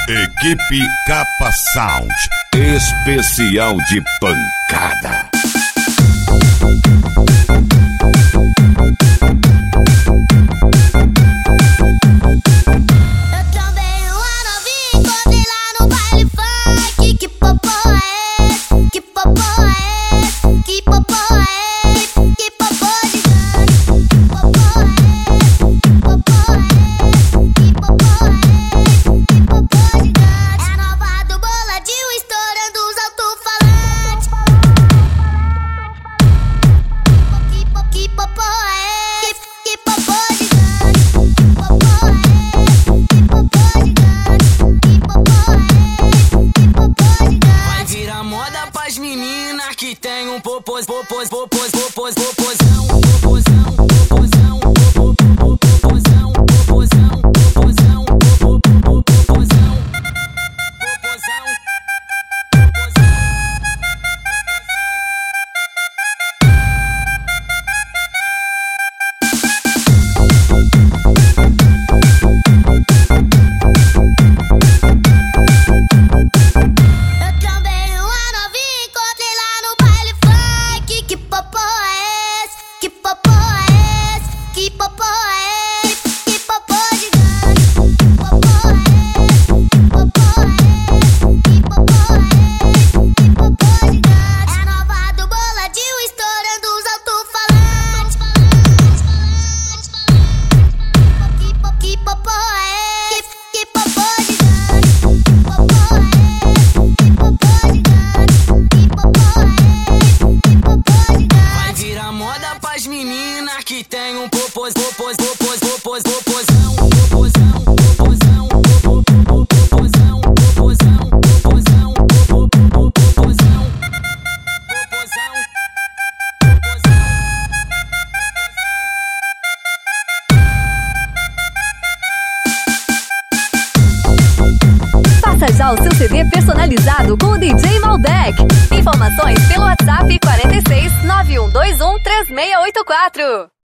Equipe Capa Sound, especial de pancada. As meninas que tem um popozão, popozão, popozão, popozão, popozão, popozão, popozão, popozão. As meninas que tem um popozão, popozão, popozão, popozão, popozão, popozão, popozão, popozão. Faça já o seu CD personalizado com o DJ Malbec. Informações pelo WhatsApp 46 9121 3684.